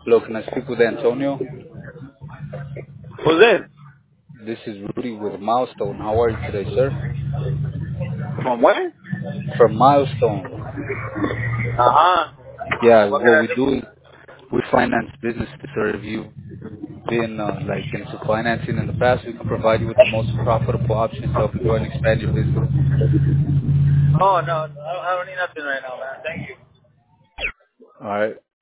Hello, can I speak with Antonio? Who's this? This is Rudy with Milestone. How are you today, sir? From where? From Milestone. Uh-huh. Yeah, What can what I we do? do is we finance businesses. So if you've been into financing in the past, we can provide you with the most profitable options to help you grow and expand your business. Oh, no, I don't need nothing right now, man. Thank you. All right.